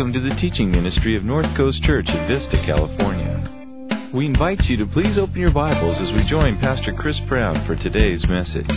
welcome to the teaching ministry of North Coast Church at Vista, California. We invite you to please open your Bibles as we join Pastor Chris Brown for today's message.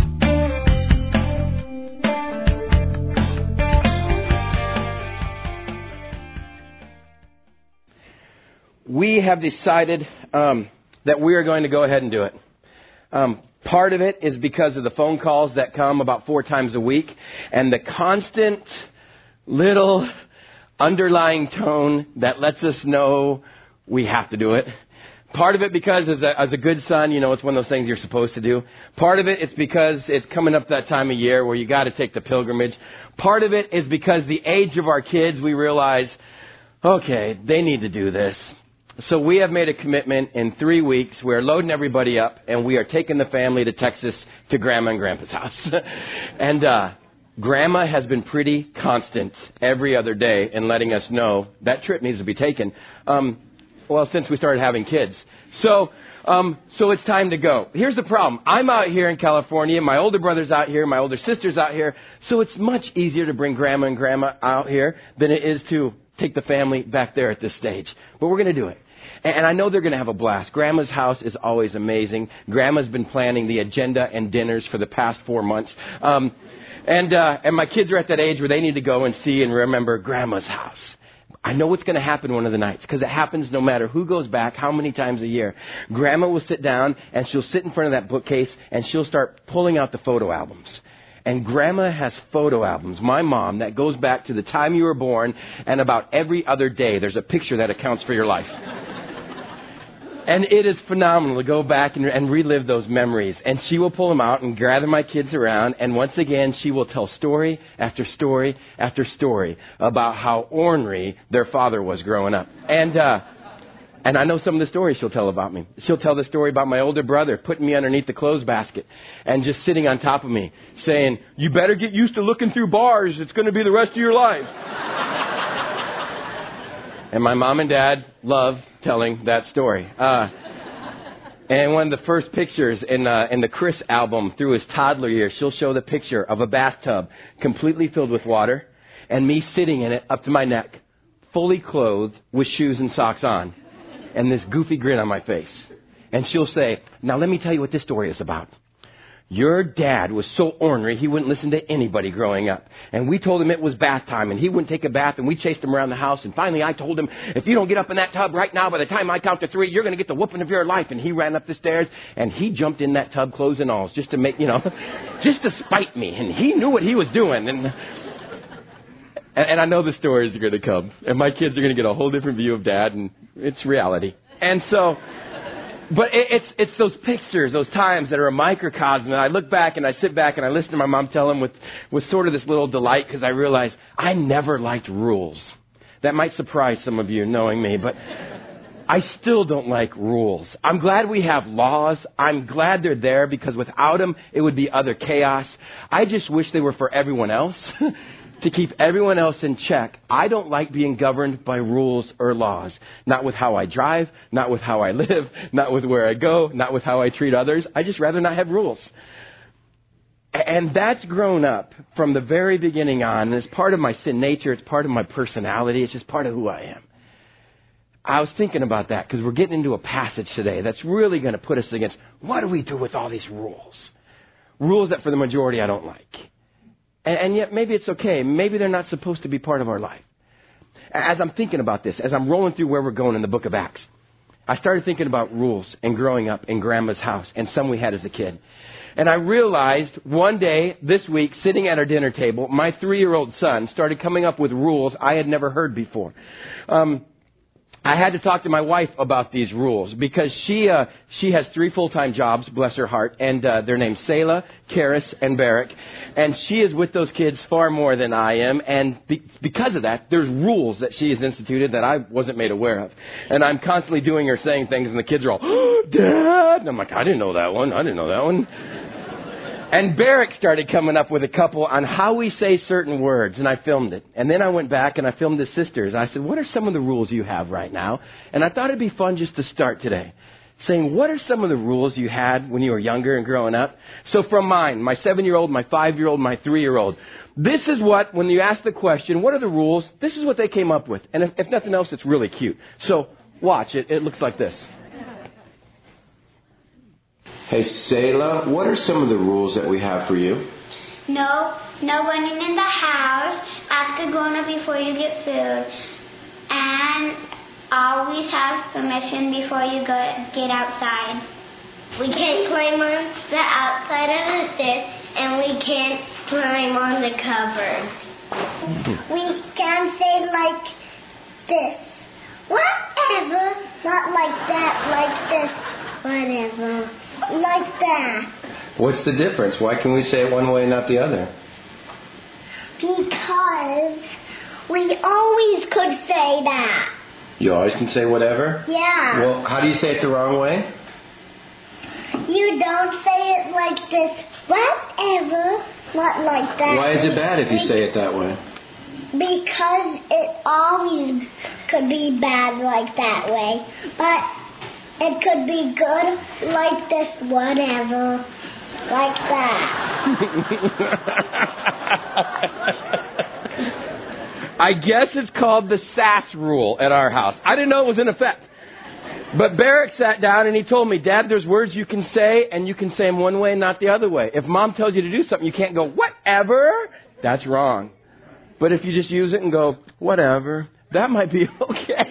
We have decided that we are going to go ahead and do it. Part of it is because of the phone calls that come about 4 times a week and the constant little underlying tone that lets us know we have to do it. Part of it because as a good son, you know, it's one of those things you're supposed to do. Part of it it's because it's coming up that time of year where you got to take the pilgrimage. Part of it is because the age of our kids, we realize, okay, they need to do this. So we have made a commitment in 3 weeks. We're loading everybody up and we are taking the family to Texas to Grandma and Grandpa's house. And Grandma has been pretty constant every other day in letting us know that trip needs to be taken. Since we started having kids. So it's time to go. Here's the problem. I'm out here in California. My older brother's out here. My older sister's out here. So it's much easier to bring Grandma and Grandma out here than it is to take the family back there at this stage. But we're going to do it. And I know they're going to have a blast. Grandma's house is always amazing. Grandma's been planning the agenda and dinners for the past 4 months. And my kids are at that age where they need to go and see and remember Grandma's house. I know what's going to happen one of the nights because it happens no matter who goes back, how many times a year. Grandma will sit down and she'll sit in front of that bookcase and she'll start pulling out the photo albums. And Grandma has photo albums, my mom, that goes back to the time you were born and about every other day there's a picture that accounts for your life. And it is phenomenal to go back and relive those memories. And she will pull them out and gather my kids around. And once again, she will tell story after story after story about how ornery their father was growing up. And I know some of the stories she'll tell about me. She'll tell the story about my older brother putting me underneath the clothes basket and just sitting on top of me saying, "You better get used to looking through bars. It's going to be the rest of your life." And my mom and dad love telling that story. And one of the first pictures in the Chris album through his toddler years, she'll show the picture of a bathtub completely filled with water and me sitting in it up to my neck, fully clothed with shoes and socks on, and this goofy grin on my face. And she'll say, "Now let me tell you what this story is about. Your dad was so ornery he wouldn't listen to anybody growing up. And we told him it was bath time and he wouldn't take a bath and we chased him around the house. And finally I told him, if you don't get up in that tub right now, by the time I count to 3, you're going to get the whooping of your life." And he ran up the stairs and he jumped in that tub, clothes and all, just to make, just to spite me. And he knew what he was doing. And I know the stories are going to come. And my kids are going to get a whole different view of Dad, and it's reality. And so... But it's those pictures, those times that are a microcosm. And I look back and I sit back and I listen to my mom tell them with sort of this little delight because I realize I never liked rules. That might surprise some of you knowing me, but I still don't like rules. I'm glad we have laws. I'm glad they're there because without them, it would be utter chaos. I just wish they were for everyone else. To keep everyone else in check. I don't like being governed by rules or laws. Not with how I drive, not with how I live, not with where I go, not with how I treat others. I just rather not have rules. And that's grown up from the very beginning on. And it's part of my sin nature. It's part of my personality. It's just part of who I am. I was thinking about that because we're getting into a passage today that's really going to put us against what do we do with all these rules? Rules that for the majority I don't like. And yet maybe it's okay. Maybe they're not supposed to be part of our life. As I'm thinking about this, as I'm rolling through where we're going in the book of Acts, I started thinking about rules and growing up in Grandma's house and some we had as a kid. And I realized one day this week, sitting at our dinner table, my 3-year-old son started coming up with rules I had never heard before. I had to talk to my wife about these rules because she has 3 full-time jobs, bless her heart, and their names Selah, Karis, and Barak. And she is with those kids far more than I am, and because of that, there's rules that she has instituted that I wasn't made aware of. And I'm constantly doing or saying things, and the kids are all, "Oh, Dad!" And I'm like, "I didn't know that one. I didn't know that one." And Barak started coming up with a couple on how we say certain words, and I filmed it. And then I went back and I filmed his sisters. I said, "What are some of the rules you have right now?" And I thought it'd be fun just to start today. saying, what are some of the rules you had when you were younger and growing up? So from mine, my 7-year-old, my 5-year-old, my 3-year-old, this is what, when you ask the question, what are the rules? This is what they came up with. And if nothing else, it's really cute. So watch it. It looks like this. Hey, Selah, what are some of the rules that we have for you? No running in the house. Ask a grown-up before you get food. And always have permission before you get outside. We can't climb on the outside of the stairs, and we can't climb on the cupboard. We can say like this. Whatever. Not like that, like this. Whatever. Like that. What's the difference? Why can we say it one way and not the other? Because we always could say that. You always can say whatever? Yeah. Well, how do you say it the wrong way? You don't say it like this. Whatever. Not like that. Why is it bad if you say it that way? Because it always could be bad like that way. But it could be good like this, whatever. Like that. I guess it's called the SAS rule at our house. I didn't know it was in effect. But Barrick sat down and he told me, Dad, there's words you can say and you can say them one way and not the other way. If Mom tells you to do something, you can't go, whatever. That's wrong. But if you just use it and go, whatever, that might be okay.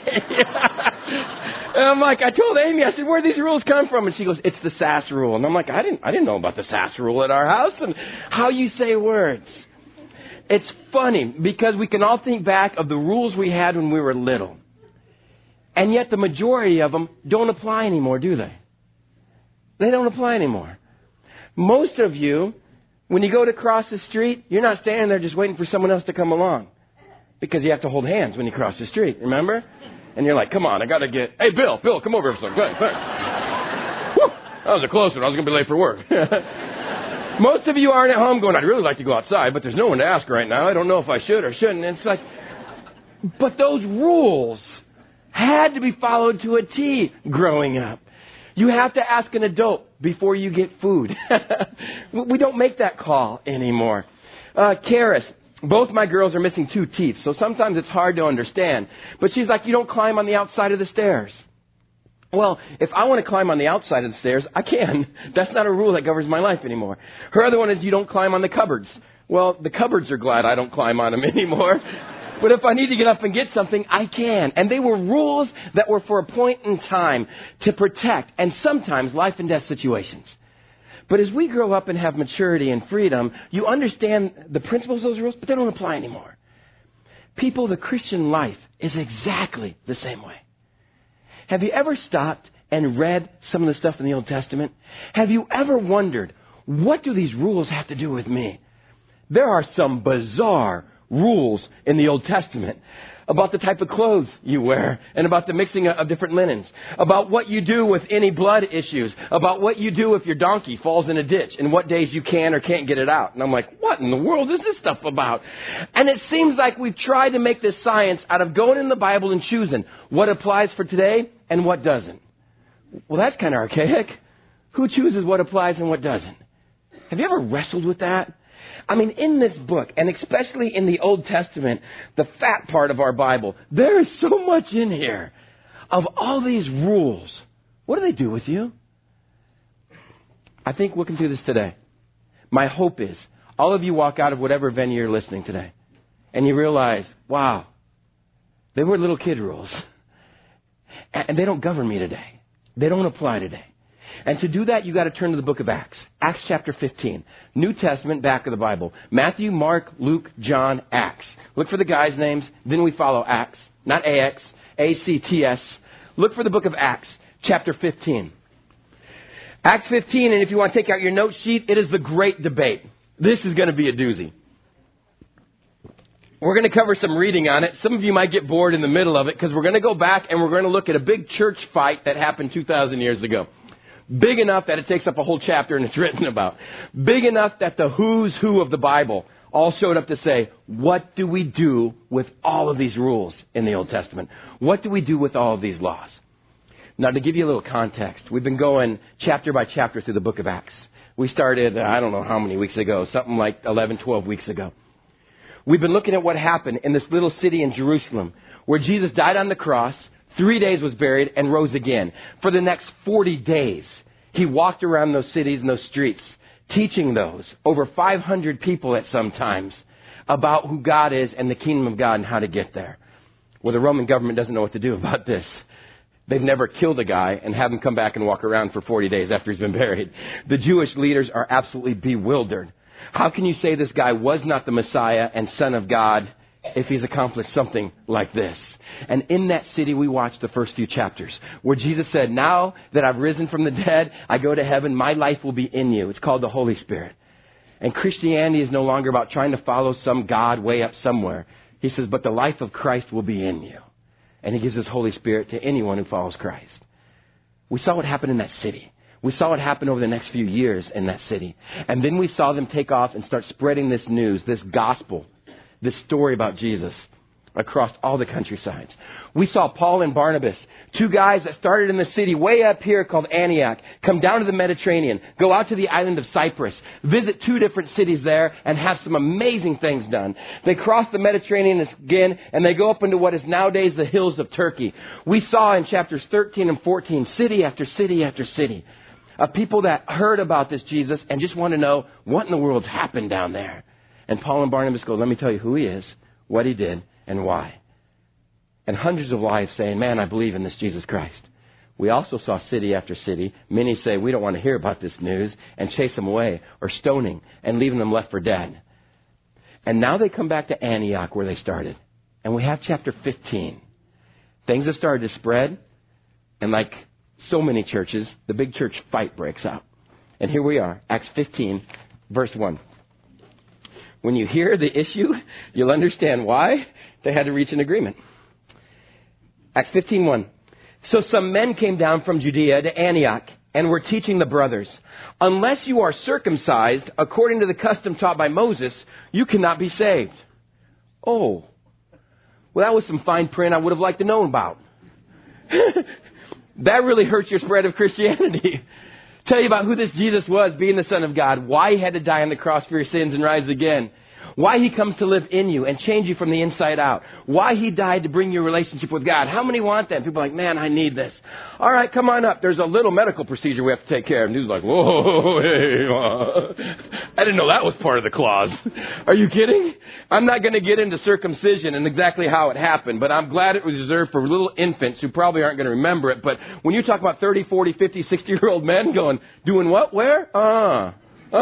And I'm like, I told Amy, I said, where do these rules come from? And she goes, it's the SAS rule. And I'm like, I didn't know about the SAS rule at our house and how you say words. It's funny because we can all think back of the rules we had when we were little. And yet the majority of them don't apply anymore, do they? They don't apply anymore. Most of you, when you go to cross the street, you're not standing there just waiting for someone else to come along. Because you have to hold hands when you cross the street, remember? And you're like, come on, I got to get... Hey, Bill, come over here for a second. Whew, that was a close one. I was going to be late for work. Most of you aren't at home going, I'd really like to go outside, but there's no one to ask right now. I don't know if I should or shouldn't. And it's like... But those rules had to be followed to a T growing up. You have to ask an adult before you get food. We don't make that call anymore. Karis, both my girls are missing 2 teeth, so sometimes it's hard to understand. But she's like, you don't climb on the outside of the stairs. Well, if I want to climb on the outside of the stairs, I can. That's not a rule that governs my life anymore. Her other one is you don't climb on the cupboards. Well, the cupboards are glad I don't climb on them anymore. But if I need to get up and get something, I can. And they were rules that were for a point in time to protect and sometimes life and death situations. But as we grow up and have maturity and freedom, you understand the principles of those rules, but they don't apply anymore. People, the Christian life is exactly the same way. Have you ever stopped and read some of the stuff in the Old Testament? Have you ever wondered, what do these rules have to do with me? There are some bizarre rules in the Old Testament about the type of clothes you wear and about the mixing of different linens, about what you do with any blood issues, about what you do if your donkey falls in a ditch and what days you can or can't get it out. And I'm like, what in the world is this stuff about? And it seems like we've tried to make this science out of going in the Bible and choosing what applies for today and what doesn't. Well, that's kind of archaic. Who chooses what applies and what doesn't? Have you ever wrestled with that? I mean, in this book, and especially in the Old Testament, the fat part of our Bible, there is so much in here of all these rules. What do they do with you? I think looking through this today, my hope is all of you walk out of whatever venue you're listening today, and you realize, wow, they were little kid rules. And they don't govern me today. They don't apply today. And to do that, you got to turn to the book of Acts. Acts chapter 15. New Testament, back of the Bible. Matthew, Mark, Luke, John, Acts. Look for the guys' names. Then we follow Acts. Not A-X. A-C-T-S. Look for the book of Acts, chapter 15. Acts 15, and if you want to take out your note sheet, it is the great debate. This is going to be a doozy. We're going to cover some reading on it. Some of you might get bored in the middle of it because we're going to go back and we're going to look at a big church fight that happened 2,000 years ago. Big enough that it takes up a whole chapter and it's written about. Big enough that the who's who of the Bible all showed up to say, what do we do with all of these rules in the Old Testament? What do we do with all of these laws? Now, to give you a little context, we've been going chapter by chapter through the book of Acts. We started, I don't know how many weeks ago, something like 11, 12 weeks ago. We've been looking at what happened in this little city in Jerusalem where Jesus died on the cross, 3 days was buried, and rose again. For the next 40 days, he walked around those cities and those streets, teaching those, over 500 people at some times, about who God is and the kingdom of God and how to get there. Well, the Roman government doesn't know what to do about this. They've never killed a guy and have him come back and walk around for 40 days after he's been buried. The Jewish leaders are absolutely bewildered. How can you say this guy was not the Messiah and Son of God if he's accomplished something like this? And in that city, we watched the first few chapters where Jesus said, now that I've risen from the dead, I go to heaven, my life will be in you. It's called the Holy Spirit. And Christianity is no longer about trying to follow some God way up somewhere. He says, but the life of Christ will be in you. And he gives his Holy Spirit to anyone who follows Christ. We saw what happened in that city. We saw what happened over the next few years in that city. And then we saw them take off and start spreading this news, this gospel, this story about Jesus across all the countrysides. We saw Paul and Barnabas, two guys that started in the city way up here called Antioch, come down to the Mediterranean, go out to the island of Cyprus, visit 2 different cities there, and have some amazing things done. They cross the Mediterranean again, and they go up into what is nowadays the hills of Turkey. We saw in chapters 13 and 14, city after city after city, of people that heard about this Jesus and just want to know what in the world's happened down there. And Paul and Barnabas go, let me tell you who he is, what he did, and why. And hundreds of lives saying, man, I believe in this Jesus Christ. We also saw city after city. Many say, we don't want to hear about this news, and chase them away, or stoning, and leaving them left for dead. And now they come back to Antioch where they started. And we have chapter 15. Things have started to spread, and like so many churches, the big church fight breaks out. And here we are, Acts 15, verse 1. When you hear the issue, you'll understand why they had to reach an agreement. Acts 15:1. So some men came down from Judea to Antioch and were teaching the brothers, unless you are circumcised according to the custom taught by Moses, you cannot be saved. Oh, well, that was some fine print I would have liked to know about. That really hurts your spread of Christianity. Tell you about who this Jesus was, being the Son of God, why he had to die on the cross for your sins and rise again. Why he comes to live in you and change you from the inside out. Why he died to bring you a relationship with God. How many want that? People are like, man, I need this. All right, come on up. There's a little medical procedure we have to take care of. And he's like, whoa, hey, I didn't know that was part of the clause. Are you kidding? I'm not going to get into circumcision and exactly how it happened, but I'm glad it was reserved for little infants who probably aren't going to remember it. But when you talk about 30, 40, 50, 60-year-old men going, doing what, where?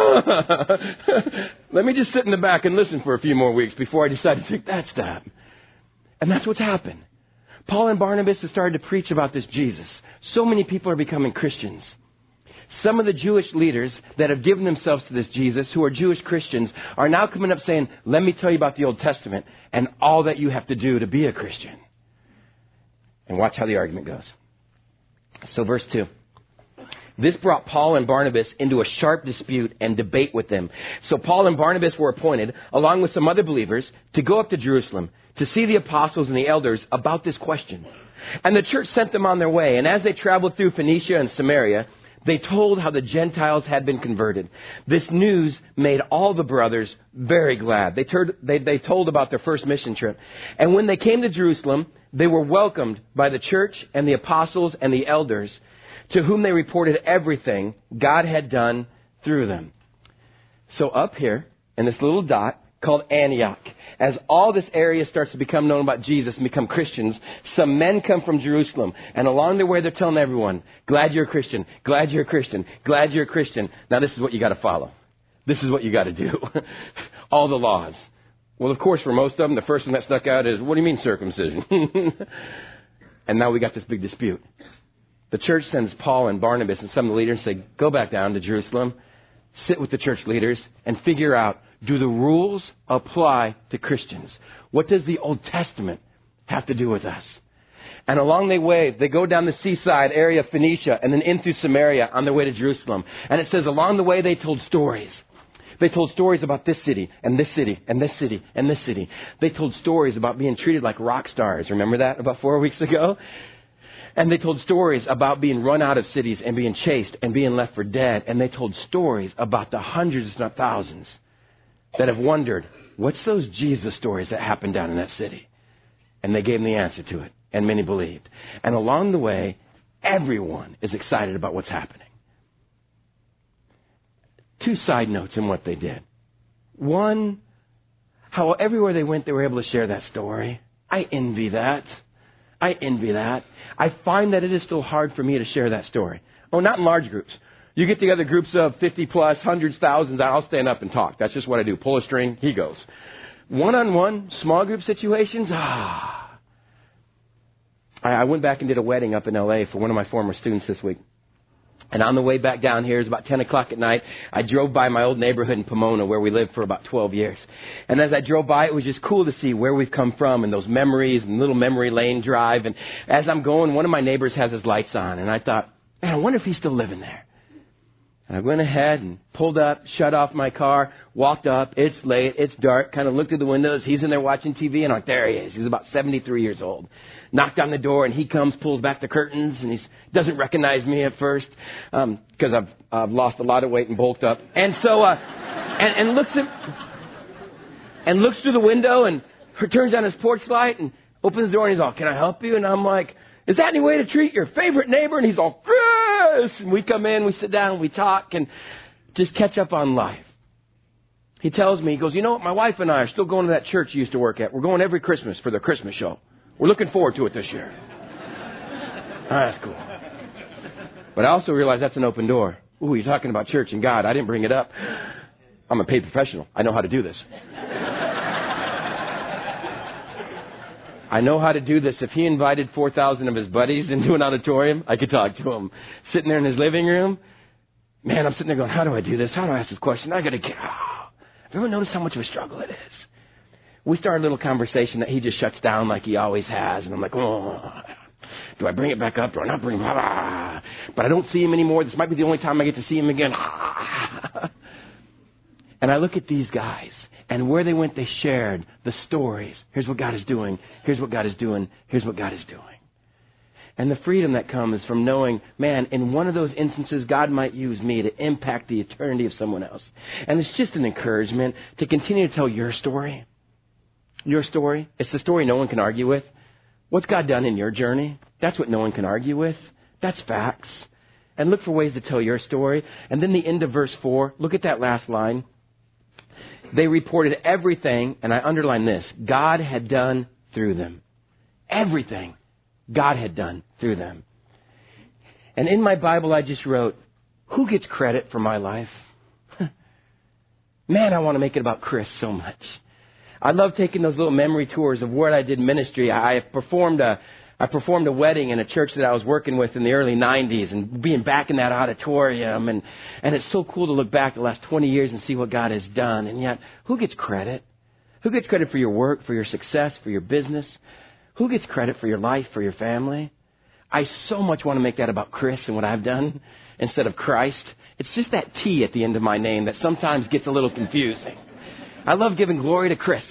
Let me just sit in the back and listen for a few more weeks before I decide to take that step. And that's what's happened. Paul and Barnabas have started to preach about this Jesus. So many people are becoming Christians. Some of the Jewish leaders that have given themselves to this Jesus, who are Jewish Christians, are now coming up saying, let me tell you about the Old Testament and all that you have to do to be a Christian. And watch how the argument goes. So verse 2. This brought Paul and Barnabas into a sharp dispute and debate with them. So Paul and Barnabas were appointed, along with some other believers, to go up to Jerusalem to see the apostles and the elders about this question. And the church sent them on their way. And as they traveled through Phoenicia and Samaria, they told how the Gentiles had been converted. This news made all the brothers very glad. They told about their first mission trip. And when they came to Jerusalem, they were welcomed by the church and the apostles and the elders, to whom they reported everything God had done through them. So up here, in this little dot called Antioch, as all this area starts to become known about Jesus and become Christians, some men come from Jerusalem. And along the way, they're telling everyone, glad you're a Christian, glad you're a Christian, glad you're a Christian. Now this is what you got to follow. This is what you got to do. All the laws. Well, of course, for most of them, the first one that stuck out is, what do you mean circumcision? And now we got this big dispute. The church sends Paul and Barnabas and some of the leaders and say, go back down to Jerusalem, sit with the church leaders, and figure out, do the rules apply to Christians? What does the Old Testament have to do with us? And along the way, they go down the seaside area of Phoenicia and then in through Samaria on their way to Jerusalem. And it says along the way, they told stories. They told stories about this city and this city and this city and this city. They told stories about being treated like rock stars. Remember that about 4 weeks ago? And they told stories about being run out of cities and being chased and being left for dead. And they told stories about the hundreds, if not thousands, that have wondered, what's those Jesus stories that happened down in that city? And they gave them the answer to it. And many believed. And along the way, everyone is excited about what's happening. 2 side notes in what they did. One, how everywhere they went, they were able to share that story. I envy that. I find that it is still hard for me to share that story. Oh, not in large groups. You get together groups of 50 plus, hundreds, thousands, I'll stand up and talk. That's just what I do. Pull a string, he goes. One-on-one, small group situations, I went back and did a wedding up in L.A. for one of my former students this week. And on the way back down here, it was about 10 o'clock at night, I drove by my old neighborhood in Pomona where we lived for about 12 years. And as I drove by, it was just cool to see where we've come from and those memories and little memory lane drive. And as I'm going, one of my neighbors has his lights on. And I thought, man, I wonder if he's still living there. And I went ahead and pulled up, shut off my car, walked up. It's late, it's dark, kind of looked through the windows. He's in there watching TV, and I'm like, there he is. He's about 73 years old. Knocked on the door, and he comes, pulls back the curtains, and he doesn't recognize me at first because I've lost a lot of weight and bulked up. And so, and looks through the window and turns on his porch light and opens the door, and he's all, can I help you? And I'm like, is that any way to treat your favorite neighbor? And he's all, yes! And we come in, we sit down, we talk, and just catch up on life. He tells me, he goes, you know what, my wife and I are still going to that church you used to work at. We're going every Christmas for their Christmas show. We're looking forward to it this year. That's cool. But I also realize that's an open door. Ooh, you're talking about church and God. I didn't bring it up. I'm a paid professional. I know how to do this. I know how to do this. If he invited 4,000 of his buddies into an auditorium, I could talk to him. Sitting there in his living room, man, I'm sitting there going, how do I do this? How do I ask this question? I got to get... Have you ever noticed how much of a struggle it is? We start a little conversation that he just shuts down like he always has. And I'm like, oh, do I bring it back up? Do I not bring it back? But I don't see him anymore. This might be the only time I get to see him again. And I look at these guys. And where they went, they shared the stories. Here's what God is doing. Here's what God is doing. Here's what God is doing. And the freedom that comes from knowing, man, in one of those instances, God might use me to impact the eternity of someone else. And it's just an encouragement to continue to tell your story. Your story. It's the story no one can argue with. What's God done in your journey? That's what no one can argue with. That's facts. And look for ways to tell your story. And then the end of verse 4, look at that last line. They reported everything, and I underline this, God had done through them. Everything God had done through them. And in my Bible, I just wrote, who gets credit for my life? Man, I want to make it about Chris so much. I love taking those little memory tours of where I did ministry. I performed a wedding in a church that I was working with in the early 90s and being back in that auditorium. And it's so cool to look back the last 20 years and see what God has done. And yet, who gets credit? Who gets credit for your work, for your success, for your business? Who gets credit for your life, for your family? I so much want to make that about Chris and what I've done instead of Christ. It's just that T at the end of my name that sometimes gets a little confusing. I love giving glory to Christ.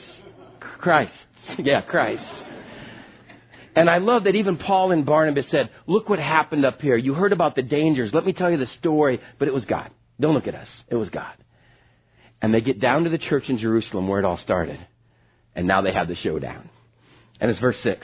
Yeah, Christ. And I love that even Paul and Barnabas said, look what happened up here. You heard about the dangers. Let me tell you the story. But it was God. Don't look at us. It was God. And they get down to the church in Jerusalem where it all started. And now they have the showdown. And it's verse 6.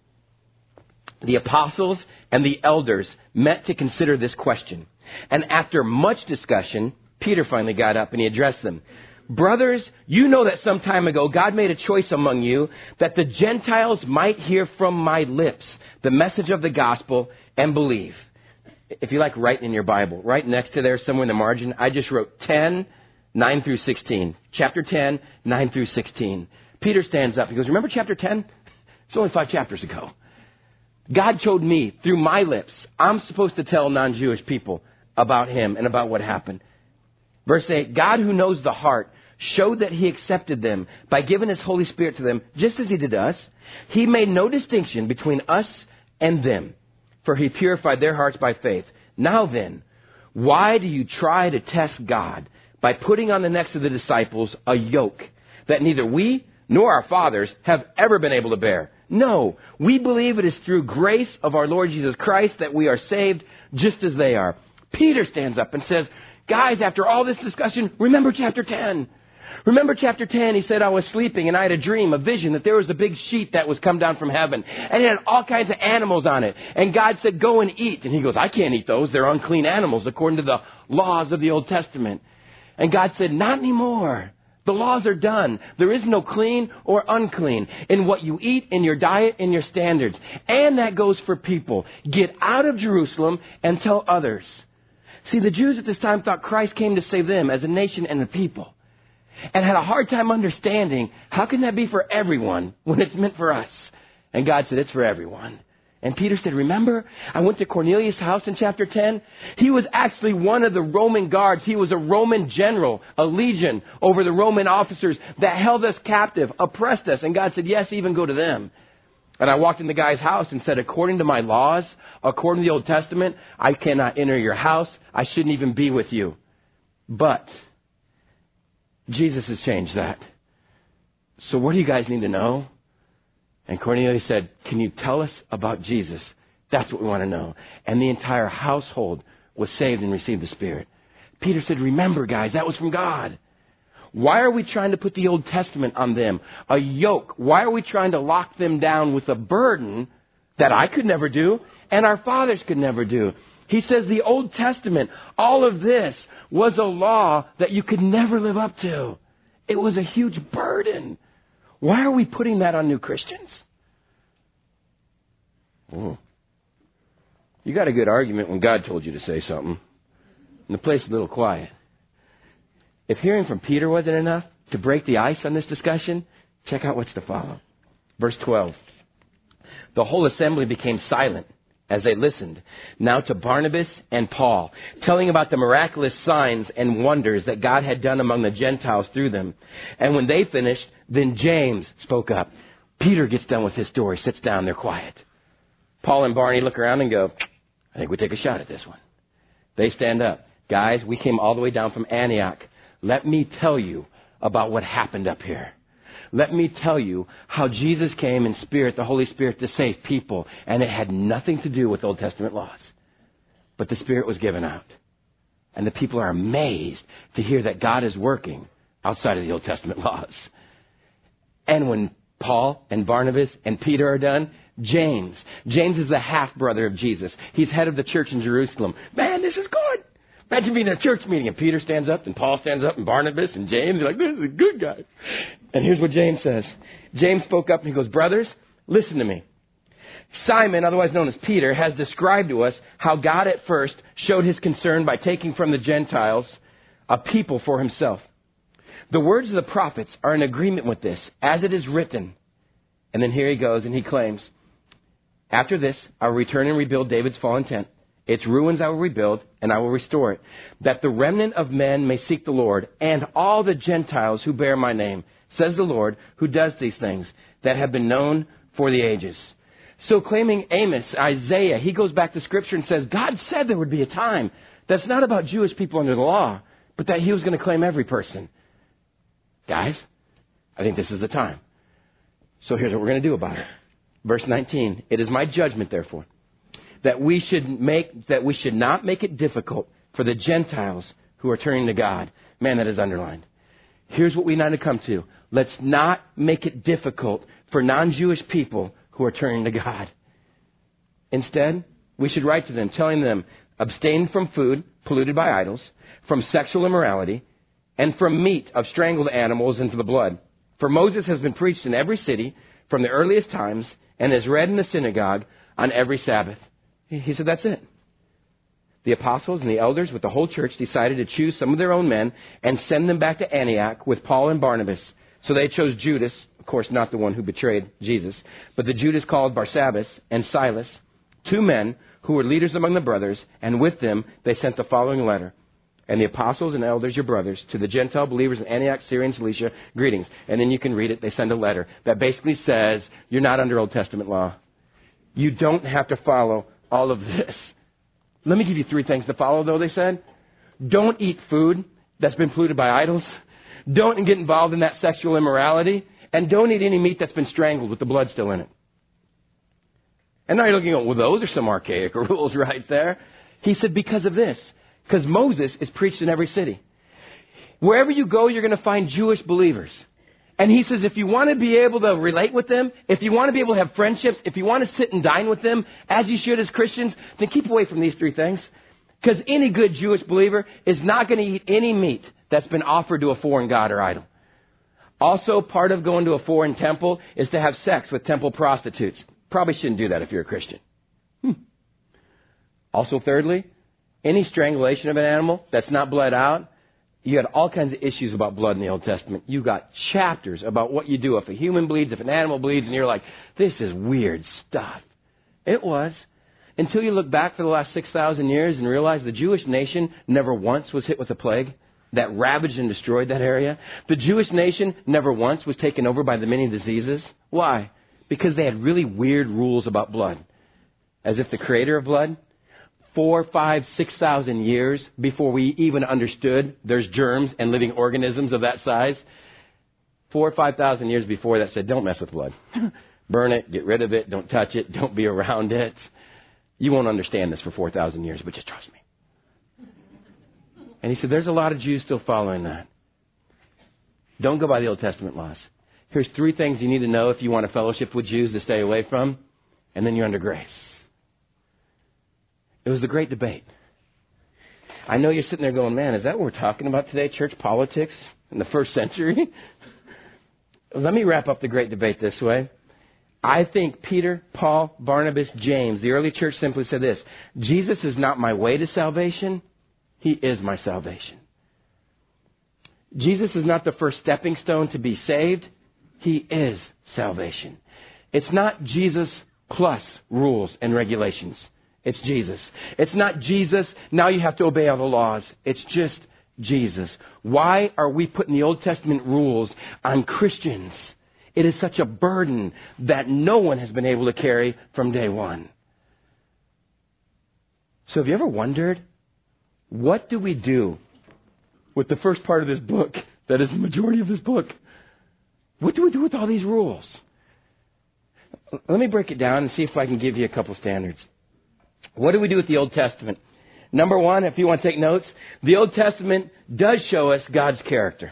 The apostles and the elders met to consider this question. And after much discussion, Peter finally got up and he addressed them. Brothers, you know that some time ago God made a choice among you that the Gentiles might hear from my lips the message of the gospel and believe. If you like writing in your Bible, right next to there somewhere in the margin, I just wrote 10, 9 through 16. Chapter 10, 9 through 16. Peter stands up. He goes, remember chapter 10? It's only 5 chapters ago. God showed me through my lips. I'm supposed to tell non-Jewish people about him and about what happened. Verse 8, God who knows the heart showed that he accepted them by giving his Holy Spirit to them, just as he did us. He made no distinction between us and them, for he purified their hearts by faith. Now then, why do you try to test God by putting on the necks of the disciples a yoke that neither we nor our fathers have ever been able to bear? No, we believe it is through grace of our Lord Jesus Christ that we are saved just as they are. Peter stands up and says, guys, after all this discussion, remember chapter 10. Remember chapter 10, he said, I was sleeping and I had a dream, a vision, that there was a big sheet that was come down from heaven. And it had all kinds of animals on it. And God said, go and eat. And he goes, I can't eat those. They're unclean animals according to the laws of the Old Testament. And God said, not anymore. The laws are done. There is no clean or unclean in what you eat, in your diet, in your standards. And that goes for people. Get out of Jerusalem and tell others. See, the Jews at this time thought Christ came to save them as a nation and a people, and had a hard time understanding, how can that be for everyone when it's meant for us? And God said, it's for everyone. And Peter said, remember, I went to Cornelius' house in chapter 10. He was actually one of the Roman guards. He was a Roman general, a legion over the Roman officers that held us captive, oppressed us. And God said, yes, even go to them. And I walked in the guy's house and said, according to my laws, according to the Old Testament, I cannot enter your house. I shouldn't even be with you. But Jesus has changed that. So what do you guys need to know? And Cornelius said, can you tell us about Jesus? That's what we want to know. And the entire household was saved and received the Spirit. Peter said, remember, guys, that was from God. Why are we trying to put the Old Testament on them? A yoke. Why are we trying to lock them down with a burden that I could never do and our fathers could never do? He says the Old Testament, all of this was a law that you could never live up to. It was a huge burden. Why are we putting that on new Christians? Oh. You got a good argument when God told you to say something. And the place is a little quiet. If hearing from Peter wasn't enough to break the ice on this discussion, check out what's to follow. Verse 12. The whole assembly became silent as they listened now to Barnabas and Paul, telling about the miraculous signs and wonders that God had done among the Gentiles through them. And when they finished, then James spoke up. Peter gets done with his story, sits down, they're quiet. Paul and Barney look around and go, I think we take a shot at this one. They stand up. Guys, we came all the way down from Antioch. Let me tell you about what happened up here. Let me tell you how Jesus came in Spirit, the Holy Spirit, to save people. And it had nothing to do with Old Testament laws. But the Spirit was given out. And the people are amazed to hear that God is working outside of the Old Testament laws. And when Paul and Barnabas and Peter are done, James is the half-brother of Jesus. He's head of the church in Jerusalem. Man, this is good. Imagine being in a church meeting and Peter stands up and Paul stands up and Barnabas and James. You're like, this is a good guy. And here's what James says. James spoke up and he goes, brothers, listen to me. Simon, otherwise known as Peter, has described to us how God at first showed his concern by taking from the Gentiles a people for himself. The words of the prophets are in agreement with this, as it is written. And then here he goes and he claims, after this, I will return and rebuild David's fallen tent. Its ruins I will rebuild, and I will restore it, that the remnant of men may seek the Lord, and all the Gentiles who bear my name, says the Lord, who does these things that have been known for the ages. So claiming Amos, Isaiah, he goes back to Scripture and says, God said there would be a time that's not about Jewish people under the law, but that he was going to claim every person. Guys, I think this is the time. So here's what we're going to do about it. Verse 19, it is my judgment, therefore, that we should not make it difficult for the Gentiles who are turning to God. Man, that is underlined. Here's what we need to come to. Let's not make it difficult for non-Jewish people who are turning to God. Instead, we should write to them, telling them, abstain from food polluted by idols, from sexual immorality, and from meat of strangled animals and the blood. For Moses has been preached in every city from the earliest times and is read in the synagogue on every Sabbath. He said, that's it. The apostles and the elders with the whole church decided to choose some of their own men and send them back to Antioch with Paul and Barnabas. So they chose Judas, of course not the one who betrayed Jesus, but the Judas called Barsabbas and Silas, 2 men who were leaders among the brothers, and with them they sent the following letter. And the apostles and elders, your brothers, to the Gentile believers in Antioch, Syria, and Cilicia, greetings. And then you can read it. They send a letter that basically says, you're not under Old Testament law. You don't have to follow all of this. Let me give you 3 things to follow, though, they said. Don't eat food that's been polluted by idols. Don't get involved in that sexual immorality. And don't eat any meat that's been strangled with the blood still in it. And now you're looking at, well, those are some archaic rules right there. He said, because of this. Because Moses is preached in every city. Wherever you go, you're going to find Jewish believers. And he says, if you want to be able to relate with them, if you want to be able to have friendships, if you want to sit and dine with them, as you should as Christians, then keep away from these three things. Because any good Jewish believer is not going to eat any meat that's been offered to a foreign god or idol. Also, part of going to a foreign temple is to have sex with temple prostitutes. Probably shouldn't do that if you're a Christian. Also, thirdly, any strangulation of an animal that's not bled out, you had all kinds of issues about blood in the Old Testament. You got chapters about what you do if a human bleeds, if an animal bleeds, and you're like, this is weird stuff. It was. Until you look back for the last 6,000 years and realize the Jewish nation never once was hit with a plague that ravaged and destroyed that area. The Jewish nation never once was taken over by the many diseases. Why? Because they had really weird rules about blood. As if the creator of blood, 4,000, 5,000, 6,000 years before we even understood there's germs and living organisms of that size, 4,000 or 5,000 years before that said, don't mess with blood. Burn it, get rid of it, don't touch it, don't be around it. You won't understand this for 4,000 years, but just trust me. And he said, there's a lot of Jews still following that. Don't go by the Old Testament laws. Here's 3 things you need to know if you want a fellowship with Jews to stay away from, and then you're under grace. It was the great debate. I know you're sitting there going, man, is that what we're talking about today? Church politics in the first century? Let me wrap up the great debate this way. I think Peter, Paul, Barnabas, James, the early church simply said this: Jesus is not my way to salvation. He is my salvation. Jesus is not the first stepping stone to be saved. He is salvation. It's not Jesus plus rules and regulations. It's Jesus. It's not Jesus, now you have to obey all the laws. It's just Jesus. Why are we putting the Old Testament rules on Christians? It is such a burden that no one has been able to carry from day one. So have you ever wondered, what do we do with the first part of this book that is the majority of this book? What do we do with all these rules? Let me break it down and see if I can give you a couple standards. What do we do with the Old Testament? Number one, if you want to take notes, the Old Testament does show us God's character.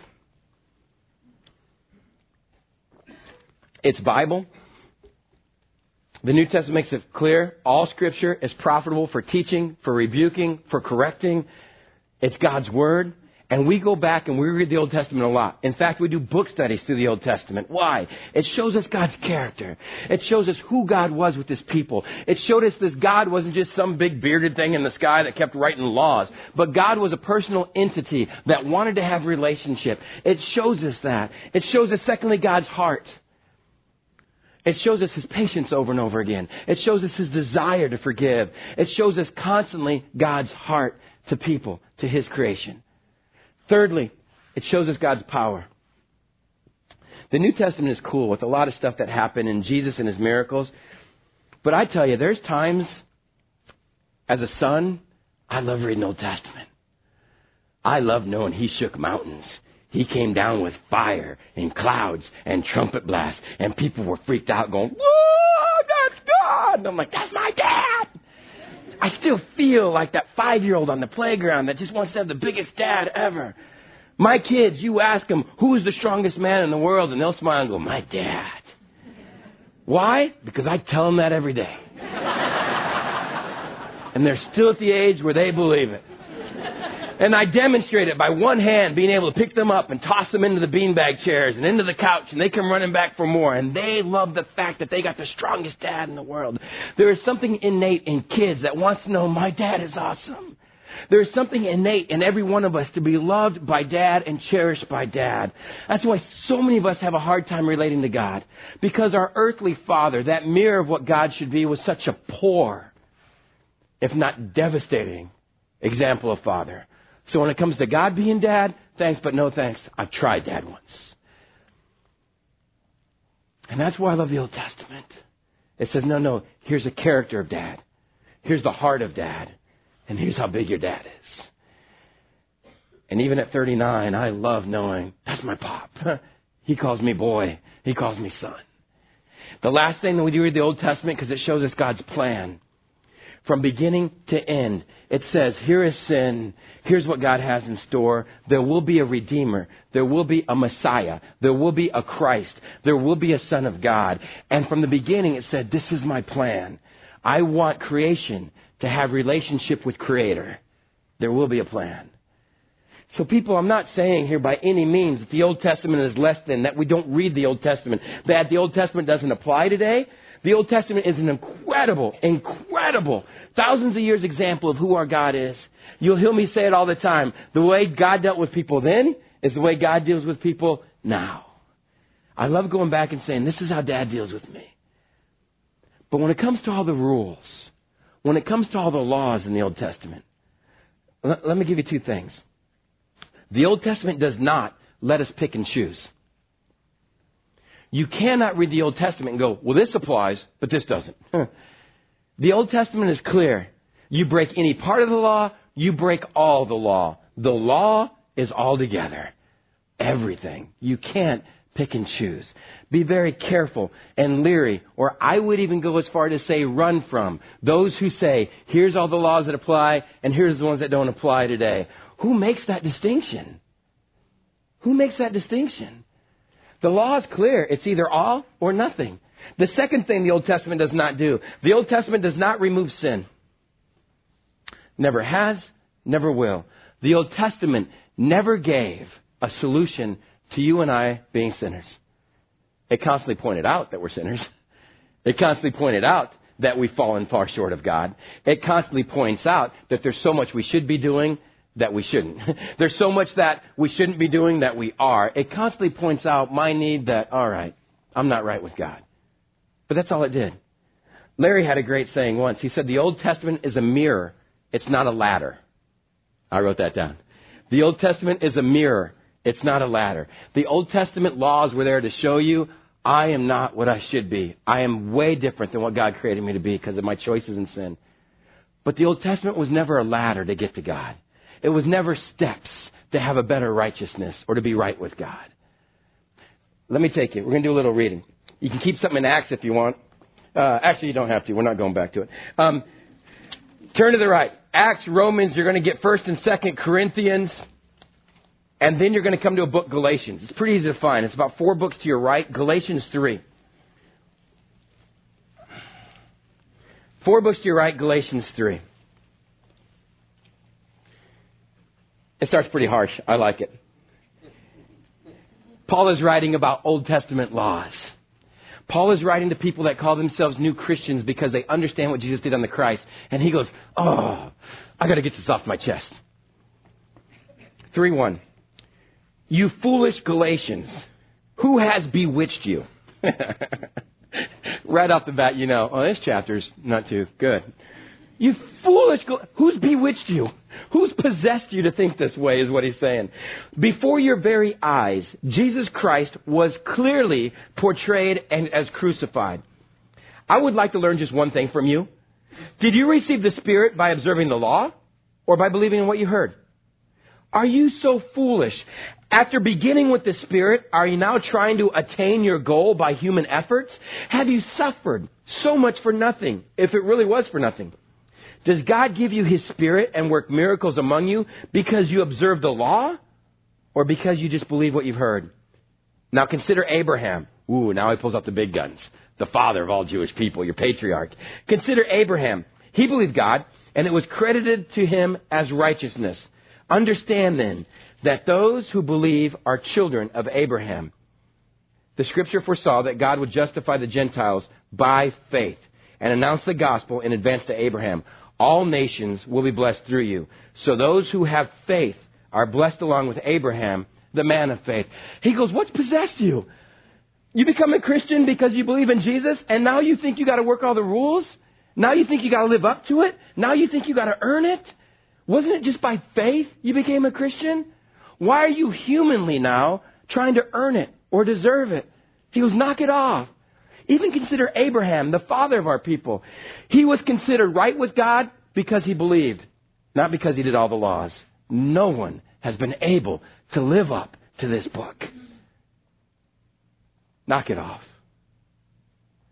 It's Bible. The New Testament makes it clear all Scripture is profitable for teaching, for rebuking, for correcting. It's God's Word. And we go back and we read the Old Testament a lot. In fact, we do book studies through the Old Testament. Why? It shows us God's character. It shows us who God was with His people. It showed us this God wasn't just some big bearded thing in the sky that kept writing laws. But God was a personal entity that wanted to have relationship. It shows us that. It shows us, secondly, God's heart. It shows us His patience over and over again. It shows us His desire to forgive. It shows us constantly God's heart to people, to His creation. Thirdly, it shows us God's power. The New Testament is cool with a lot of stuff that happened in Jesus and His miracles. But I tell you, there's times, as a son, I love reading the Old Testament. I love knowing He shook mountains. He came down with fire and clouds and trumpet blasts. And people were freaked out going, whoa, that's God! And I'm like, that's my dad! I still feel like that 5-year-old on the playground that just wants to have the biggest dad ever. My kids, you ask them, who's the strongest man in the world? And they'll smile and go, my dad. Why? Because I tell them that every day. And they're still at the age where they believe it. And I demonstrate it by one hand, being able to pick them up and toss them into the beanbag chairs and into the couch, and they come running back for more. And they love the fact that they got the strongest dad in the world. There is something innate in kids that wants to know, my dad is awesome. There is something innate in every one of us to be loved by dad and cherished by dad. That's why so many of us have a hard time relating to God. Because our earthly father, that mirror of what God should be, was such a poor, if not devastating, example of father. So when it comes to God being dad, thanks but no thanks. I've tried dad once. And that's why I love the Old Testament. It says, no, here's a character of dad. Here's the heart of dad. And here's how big your dad is. And even at 39, I love knowing that's my pop. He calls me boy. He calls me son. The last thing that we do read the Old Testament because it shows us God's plan. From beginning to end, it says, here is sin. Here's what God has in store. There will be a Redeemer. There will be a Messiah. There will be a Christ. There will be a Son of God. And from the beginning, it said, this is my plan. I want creation to have relationship with Creator. There will be a plan. So people, I'm not saying here by any means that the Old Testament is less than, that we don't read the Old Testament, that the Old Testament doesn't apply today. The Old Testament is an incredible, thousands of years example of who our God is. You'll hear me say it all the time. The way God dealt with people then is the way God deals with people now. I love going back and saying, this is how Dad deals with me. But when it comes to all the rules, when it comes to all the laws in the Old Testament, let me give you two things. The Old Testament does not let us pick and choose. You cannot read the Old Testament and go, well, this applies, but this doesn't. The Old Testament is clear. You break any part of the law, you break all the law. The law is all together. Everything. You can't pick and choose. Be very careful and leery, or I would even go as far to say run from those who say, here's all the laws that apply, and here's the ones that don't apply today. Who makes that distinction? Who makes that distinction? The law is clear. It's either all or nothing. The second thing the Old Testament does not do, the Old Testament does not remove sin. Never has, never will. The Old Testament never gave a solution to you and I being sinners. It constantly pointed out that we're sinners. It constantly pointed out that we've fallen far short of God. It constantly points out that there's so much we should be doing that we shouldn't. There's so much that we shouldn't be doing that we are. It constantly points out my need that, all right, I'm not right with God. But that's all it did. Larry had a great saying once. He said, the Old Testament is a mirror. It's not a ladder. I wrote that down. The Old Testament is a mirror. It's not a ladder. The Old Testament laws were there to show you I am not what I should be. I am way different than what God created me to be because of my choices in sin. But the Old Testament was never a ladder to get to God. It was never steps to have a better righteousness or to be right with God. Let me take you. We're going to do a little reading. You can keep something in Acts if you want. Actually, you don't have to. We're not going back to it. Turn to the right. Acts, Romans, you're going to get 1st and 2nd Corinthians. And then you're going to come to a book, Galatians. It's pretty easy to find. It's about 4 books to your right. Galatians 3. 4 books to your right, Galatians 3. It starts pretty harsh. I like it. Paul is writing about Old Testament laws. Paul is writing to people that call themselves new Christians because they understand what Jesus did on the cross. And he goes, oh, I got to get this off my chest. 3:1. You foolish Galatians, who has bewitched you? Right off the bat, you know, oh, this chapter's not too good. You foolish, who's bewitched you? Who's possessed you to think this way is what he's saying. Before your very eyes, Jesus Christ was clearly portrayed and as crucified. I would like to learn just one thing from you. Did you receive the Spirit by observing the law or by believing in what you heard? Are you so foolish? After beginning with the Spirit, are you now trying to attain your goal by human efforts? Have you suffered so much for nothing, if it really was for nothing? Does God give you His Spirit and work miracles among you because you observe the law or because you just believe what you've heard? Now consider Abraham. Ooh, now he pulls out the big guns. The father of all Jewish people, your patriarch. Consider Abraham. He believed God and it was credited to him as righteousness. Understand then that those who believe are children of Abraham. The Scripture foresaw that God would justify the Gentiles by faith and announce the gospel in advance to Abraham. All nations will be blessed through you. So those who have faith are blessed along with Abraham, the man of faith. He goes, what's possessed you? You become a Christian because you believe in Jesus, and now you think you got to work all the rules? Now you think you got to live up to it? Now you think you got to earn it? Wasn't it just by faith you became a Christian? Why are you humanly now trying to earn it or deserve it? He goes, knock it off. Even consider Abraham, the father of our people. He was considered right with God because he believed, not because he did all the laws. No one has been able to live up to this book. Knock it off.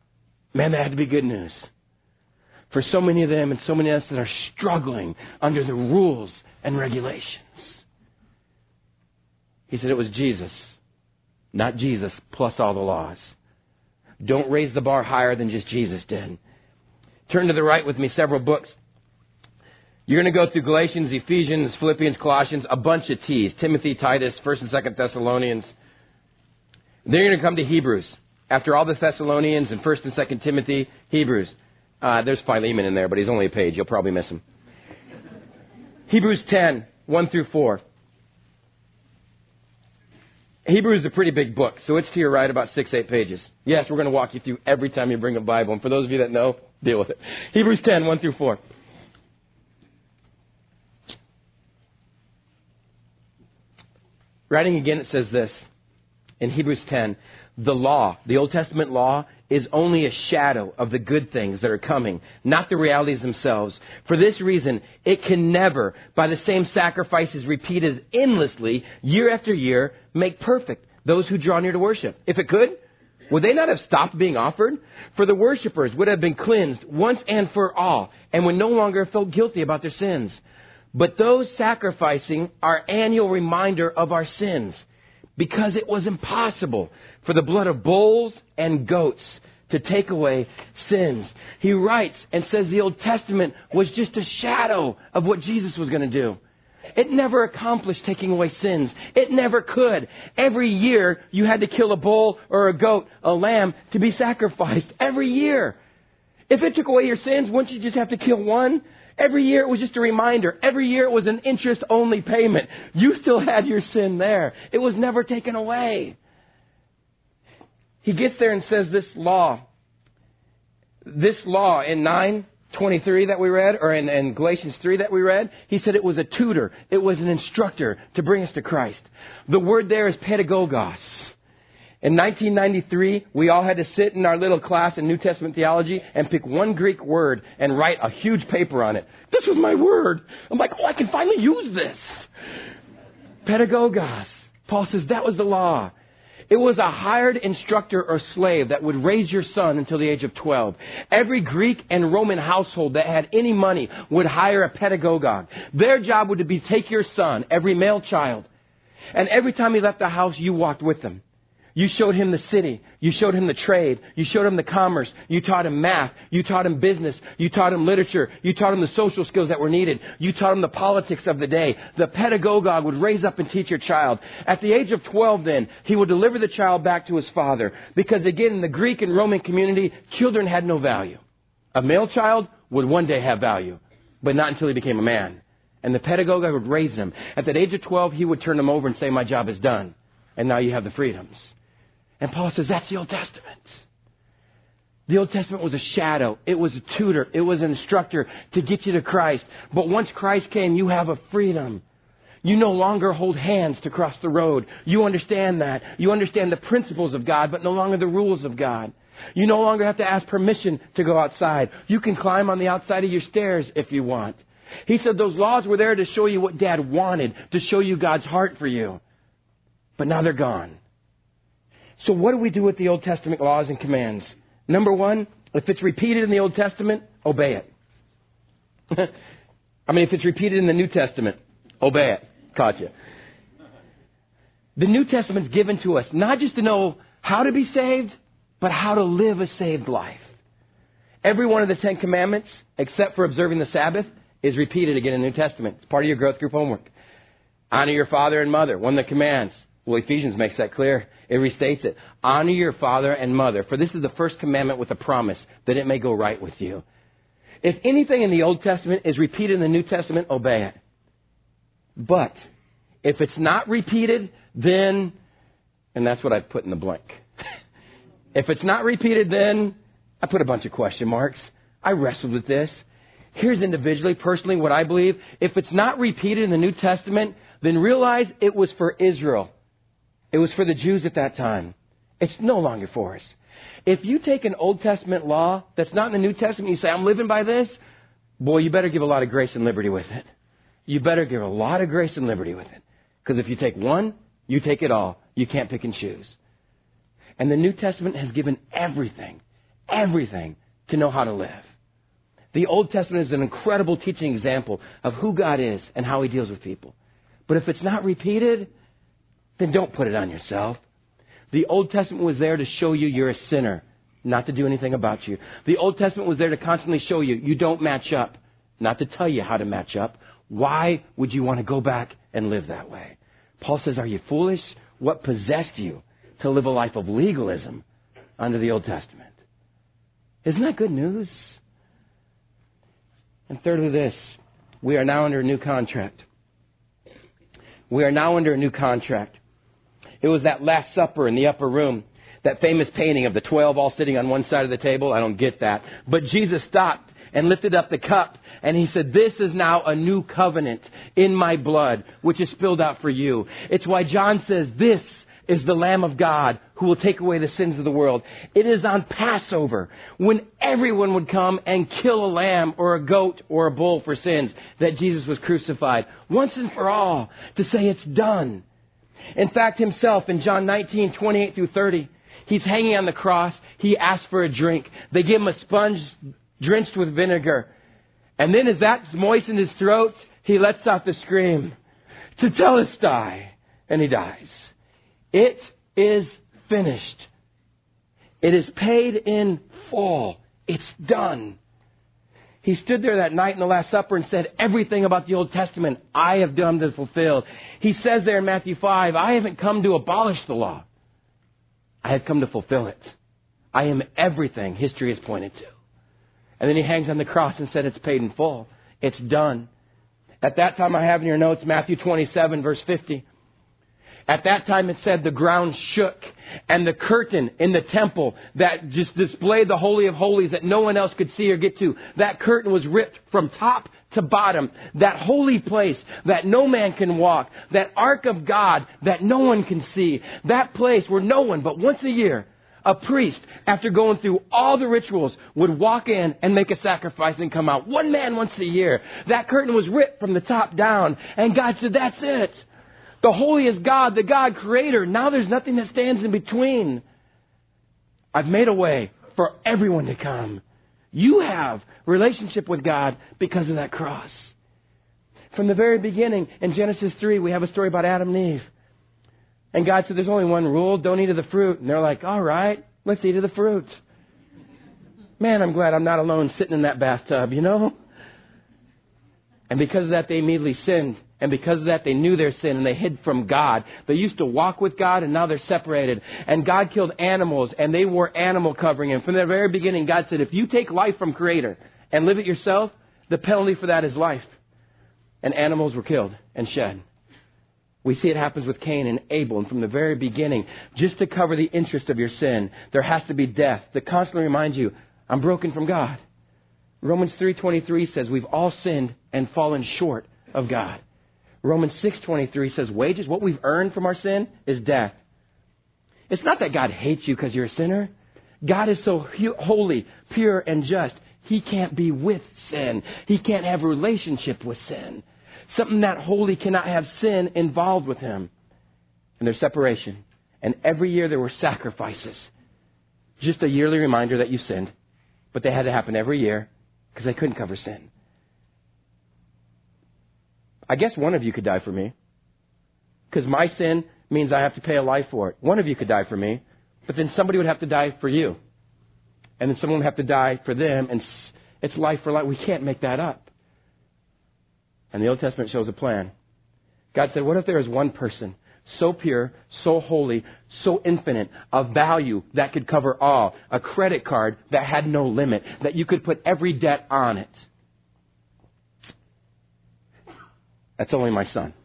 Man, that had to be good news. For so many of them and so many of us that are struggling under the rules and regulations. He said it was Jesus, not Jesus plus all the laws. Don't raise the bar higher than just Jesus did. Turn to the right with me, several books. You're going to go through Galatians, Ephesians, Philippians, Colossians, a bunch of T's. Timothy, Titus, 1st and 2nd Thessalonians. Then you're going to come to Hebrews. After all the Thessalonians and 1st and 2nd Timothy, Hebrews. There's Philemon in there, but he's only a page. You'll probably miss him. Hebrews 10, 1 through 4. Hebrews is a pretty big book, so it's to your right about 6-8 pages. Yes, we're going to walk you through every time you bring a Bible. And for those of you that know, deal with it. Hebrews 10, 1 through 4. Writing again, it says this in Hebrews 10, the law, the Old Testament law, is only a shadow of the good things that are coming, not the realities themselves. For this reason, it can never, by the same sacrifices repeated endlessly, year after year, make perfect those who draw near to worship. If it could, would they not have stopped being offered? For the worshipers would have been cleansed once and for all, and would no longer feel guilty about their sins. But those sacrificing are annual reminder of our sins, because it was impossible for the blood of bulls and goats to take away sins. He writes and says the Old Testament was just a shadow of what Jesus was going to do. It never accomplished taking away sins. It never could. Every year you had to kill a bull or a goat, a lamb, to be sacrificed. Every year. If it took away your sins, wouldn't you just have to kill one? Every year it was just a reminder. Every year it was an interest-only payment. You still had your sin there. It was never taken away. He gets there and says this law in 9:23 that we read, or in Galatians 3 that we read, he said it was a tutor. It was an instructor to bring us to Christ. The word there is pedagogos. In 1993, we all had to sit in our little class in New Testament theology and pick one Greek word and write a huge paper on it. This was my word. I'm like, I can finally use this. Pedagogos. Paul says that was the law. It was a hired instructor or slave that would raise your son until the age of 12. Every Greek and Roman household that had any money would hire a pedagogue. Their job would be to take your son, every male child, and every time he left the house, you walked with him. You showed him the city. You showed him the trade. You showed him the commerce. You taught him math. You taught him business. You taught him literature. You taught him the social skills that were needed. You taught him the politics of the day. The pedagogue would raise up and teach your child. At the age of 12 then, he would deliver the child back to his father. Because again, in the Greek and Roman community, children had no value. A male child would one day have value, but not until he became a man. And the pedagogue would raise him. At that age of 12, he would turn him over and say, my job is done. And now you have the freedoms. And Paul says that's the Old Testament. The Old Testament was a shadow. It was a tutor. It was an instructor to get you to Christ. But once Christ came, you have a freedom. You no longer hold hands to cross the road. You understand that. You understand the principles of God, but no longer the rules of God. You no longer have to ask permission to go outside. You can climb on the outside of your stairs if you want. He said those laws were there to show you what Dad wanted, to show you God's heart for you. But now they're gone. So what do we do with the Old Testament laws and commands? Number one, if it's repeated in the Old Testament, obey it. if it's repeated in the New Testament, obey it. Caught you. The New Testament's given to us not just to know how to be saved, but how to live a saved life. Every one of the 10 Commandments, except for observing the Sabbath, is repeated again in the New Testament. It's part of your growth group homework. Honor your father and mother, one of the commands. Well, Ephesians makes that clear. It restates it. Honor your father and mother, for this is the first commandment with a promise that it may go right with you. If anything in the Old Testament is repeated in the New Testament, obey it. But if it's not repeated, then, and that's what I put in the blank. If it's not repeated, then I put a bunch of question marks. I wrestled with this. Here's individually, personally, what I believe. If it's not repeated in the New Testament, then realize it was for Israel. It was for the Jews at that time. It's no longer for us. If you take an Old Testament law that's not in the New Testament, you say, I'm living by this, boy, you better give a lot of grace and liberty with it. You better give a lot of grace and liberty with it. Because if you take one, you take it all. You can't pick and choose. And the New Testament has given everything everything to know how to live. The Old Testament is an incredible teaching example of who God is and how He deals with people. But if it's not repeated, then don't put it on yourself. The Old Testament was there to show you you're a sinner, not to do anything about you. The Old Testament was there to constantly show you you don't match up, not to tell you how to match up. Why would you want to go back and live that way? Paul says, are you foolish? What possessed you to live a life of legalism under the Old Testament? Isn't that good news? And thirdly, this, we are now under a new contract. We are now under a new contract. It was that Last Supper in the upper room, that famous painting of the 12 all sitting on one side of the table. I don't get that. But Jesus stopped and lifted up the cup, and He said, this is now a new covenant in my blood, which is spilled out for you. It's why John says, this is the Lamb of God who will take away the sins of the world. It is on Passover, when everyone would come and kill a lamb or a goat or a bull for sins, that Jesus was crucified once and for all to say it's done. In fact, Himself in John 19:28 through 30, He's hanging on the cross. He asks for a drink. They give Him a sponge drenched with vinegar. And then as that's moistened His throat, He lets out the scream, "Tetelestai," and He dies. It is finished. It is paid in full. It's done. He stood there that night in the Last Supper and said, everything about the Old Testament I have done to fulfill. He says there in Matthew 5, I haven't come to abolish the law. I have come to fulfill it. I am everything history has pointed to. And then He hangs on the cross and said, it's paid in full. It's done. At that time, I have in your notes Matthew 27, verse 50. At that time, it said the ground shook, and the curtain in the temple that just displayed the Holy of Holies that no one else could see or get to, that curtain was ripped from top to bottom. That holy place that no man can walk, that ark of God that no one can see, that place where no one but once a year, a priest, after going through all the rituals, would walk in and make a sacrifice and come out. One man once a year. That curtain was ripped from the top down, and God said, that's it. The holy is God, the God creator. Now there's nothing that stands in between. I've made a way for everyone to come. You have relationship with God because of that cross. From the very beginning, in Genesis 3, we have a story about Adam and Eve. And God said, there's only one rule, don't eat of the fruit. And they're like, all right, let's eat of the fruit. Man, I'm glad I'm not alone sitting in that bathtub, you know? And because of that, they immediately sinned. And because of that, they knew their sin and they hid from God. They used to walk with God and now they're separated. And God killed animals and they wore animal covering. And from the very beginning, God said, if you take life from Creator and live it yourself, the penalty for that is life. And animals were killed and shed. We see it happens with Cain and Abel. And from the very beginning, just to cover the interest of your sin, there has to be death to constantly remind you, I'm broken from God. Romans 3:23 says we've all sinned and fallen short of God. Romans 6:23 says wages, what we've earned from our sin, is death. It's not that God hates you because you're a sinner. God is so holy, pure, and just. He can't be with sin. He can't have a relationship with sin. Something that holy cannot have sin involved with Him. And there's separation. And every year there were sacrifices. Just a yearly reminder that you sinned. But they had to happen every year because they couldn't cover sin. I guess one of you could die for me. Because my sin means I have to pay a life for it. One of you could die for me. But then somebody would have to die for you. And then someone would have to die for them. And it's life for life. We can't make that up. And the Old Testament shows a plan. God said, what if there is one person so pure, so holy, so infinite, a value that could cover all, a credit card that had no limit, that you could put every debt on it? That's only my Son.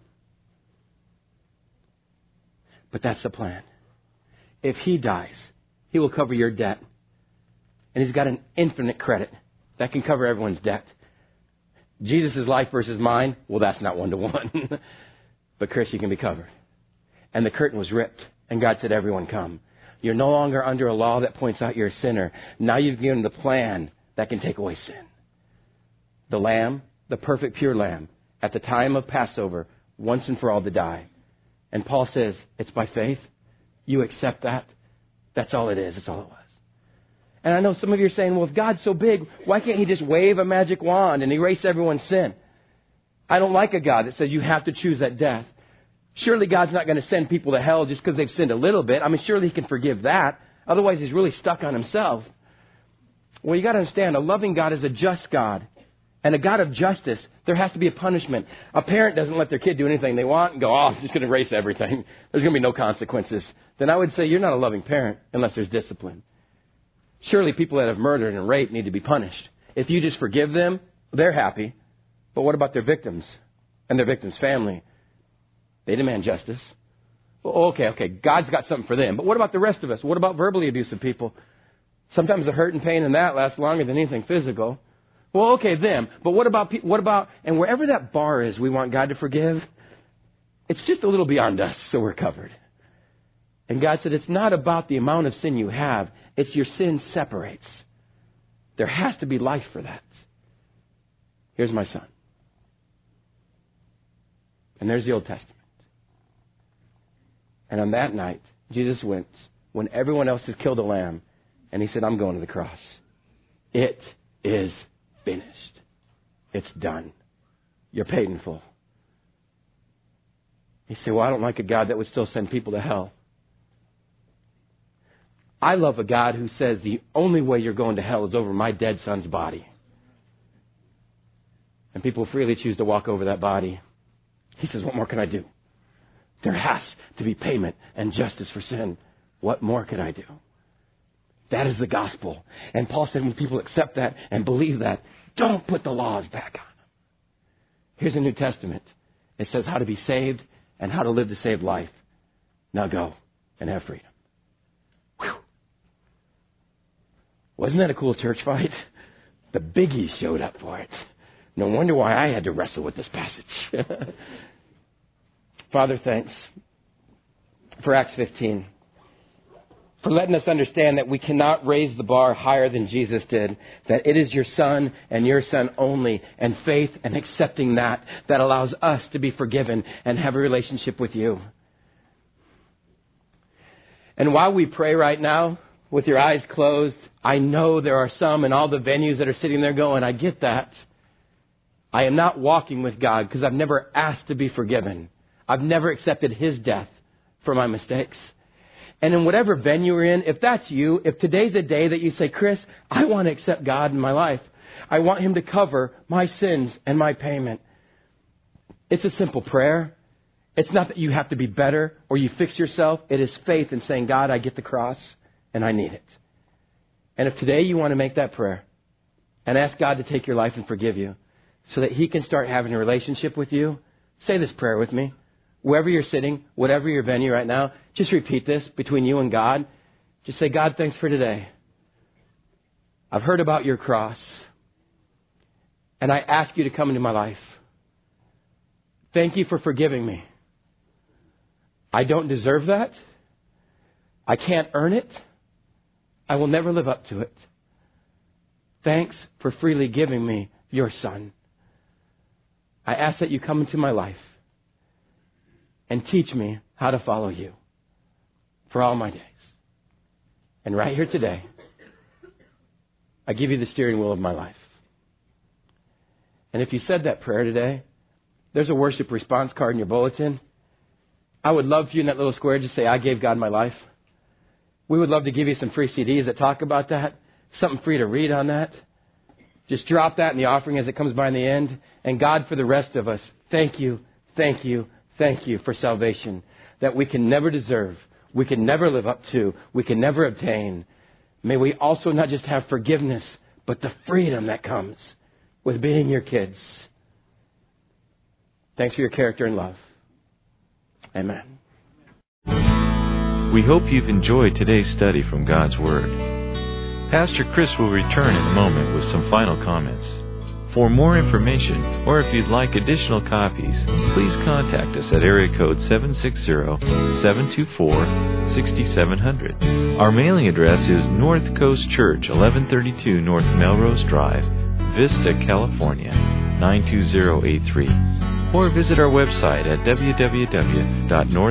But that's the plan. If He dies, He will cover your debt. And He's got an infinite credit that can cover everyone's debt. Jesus' life versus mine, well, that's not 1-to-1. But Chris, you can be covered. And the curtain was ripped. And God said, everyone come. You're no longer under a law that points out you're a sinner. Now you've given the plan that can take away sin. The Lamb, the perfect pure Lamb, at the time of Passover, once and for all to die. And Paul says, it's by faith. You accept that. That's all it is. That's all it was. And I know some of you are saying, well, if God's so big, why can't He just wave a magic wand and erase everyone's sin? I don't like a God that says you have to choose that death. Surely God's not going to send people to hell just because they've sinned a little bit. I mean, surely He can forgive that. Otherwise, He's really stuck on Himself. Well, you got to understand, a loving God is a just God. And a God of justice, there has to be a punishment. A parent doesn't let their kid do anything they want and go, oh, I'm just going to erase everything. There's going to be no consequences. Then I would say you're not a loving parent unless there's discipline. Surely people that have murdered and raped need to be punished. If you just forgive them, they're happy. But what about their victims and their victims' family? They demand justice. Well, okay, God's got something for them. But what about the rest of us? What about verbally abusive people? Sometimes the hurt and pain in that lasts longer than anything physical. Well, okay, them. But what about, and wherever that bar is we want God to forgive, it's just a little beyond us, so we're covered. And God said, it's not about the amount of sin you have. It's your sin separates. There has to be life for that. Here's my son. And there's the Old Testament. And on that night, Jesus went when everyone else has killed a lamb. And He said, I'm going to the cross. It is finished. It's done. You're paid in full. You say, well, I don't like a God that would still send people to hell. I love a God who says the only way you're going to hell is over my dead son's body. And people freely choose to walk over that body. He says, what more can I do? There has to be payment and justice for sin. What more can I do? That is the gospel. And Paul said when people accept that and believe that, don't put the laws back on them. Here's a New Testament. It says how to be saved and how to live the saved life. Now go and have freedom. Whew. Wasn't that a cool church fight? The biggies showed up for it. No wonder why I had to wrestle with this passage. Father, thanks for Acts 15. For letting us understand that we cannot raise the bar higher than Jesus did. That it is your Son and your Son only. And faith and accepting that allows us to be forgiven and have a relationship with you. And while we pray right now, with your eyes closed, I know there are some in all the venues that are sitting there going, I get that. I am not walking with God because I've never asked to be forgiven. I've never accepted His death for my mistakes. And in whatever venue you're in, if that's you, if today's the day that you say, Chris, I want to accept God in my life. I want Him to cover my sins and my payment. It's a simple prayer. It's not that you have to be better or you fix yourself. It is faith in saying, God, I get the cross and I need it. And if today you want to make that prayer and ask God to take your life and forgive you so that He can start having a relationship with you, say this prayer with me. Wherever you're sitting, whatever your venue right now, just repeat this between you and God. Just say, God, thanks for today. I've heard about your cross. And I ask you to come into my life. Thank you for forgiving me. I don't deserve that. I can't earn it. I will never live up to it. Thanks for freely giving me your Son. I ask that you come into my life and teach me how to follow you for all my days. And right here today, I give you the steering wheel of my life. And if you said that prayer today, there's a worship response card in your bulletin. I would love for you in that little square to say, I gave God my life. We would love to give you some free CDs that talk about that. Something free to read on that. Just drop that in the offering as it comes by in the end. And God, for the rest of us, thank you, thank you, thank you for salvation that we can never deserve, we can never live up to, we can never obtain. May we also not just have forgiveness, but the freedom that comes with being your kids. Thanks for your character and love. Amen. We hope you've enjoyed today's study from God's Word. Pastor Chris will return in a moment with some final comments. For more information, or if you'd like additional copies, please contact us at area code 760-724-6700. Our mailing address is North Coast Church, 1132 North Melrose Drive, Vista, California, 92083. Or visit our website at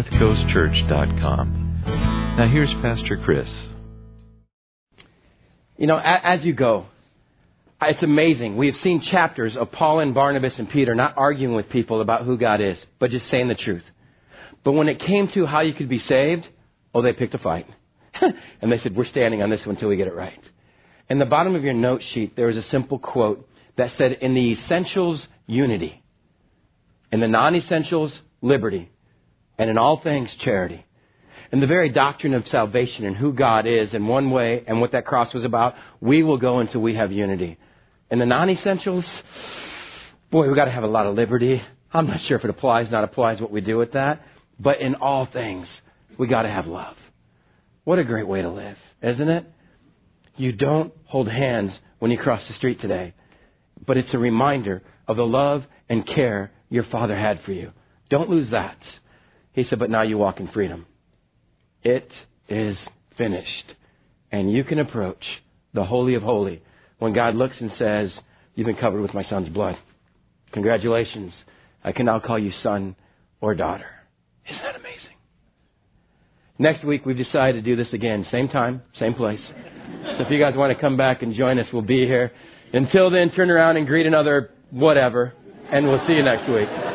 www.northcoastchurch.com. Now here's Pastor Chris. You know, as you go, it's amazing. We have seen chapters of Paul and Barnabas and Peter not arguing with people about who God is, but just saying the truth. But when it came to how you could be saved, they picked a fight. And they said, we're standing on this one until we get it right. In the bottom of your note sheet, there was a simple quote that said, in the essentials, unity. In the non-essentials, liberty. And in all things, charity. In the very doctrine of salvation and who God is in one way and what that cross was about, we will go until we have unity. In the non-essentials, boy, we've got to have a lot of liberty. I'm not sure if it applies, not applies, what we do with that. But in all things, we got to have love. What a great way to live, isn't it? You don't hold hands when you cross the street today. But it's a reminder of the love and care your Father had for you. Don't lose that. He said, but now you walk in freedom. It is finished. And you can approach the Holy of Holies when God looks and says, you've been covered with my Son's blood. Congratulations. I can now call you son or daughter. Isn't that amazing? Next week, we've decided to do this again. Same time, same place. So if you guys want to come back and join us, we'll be here. Until then, turn around and greet another whatever, and we'll see you next week.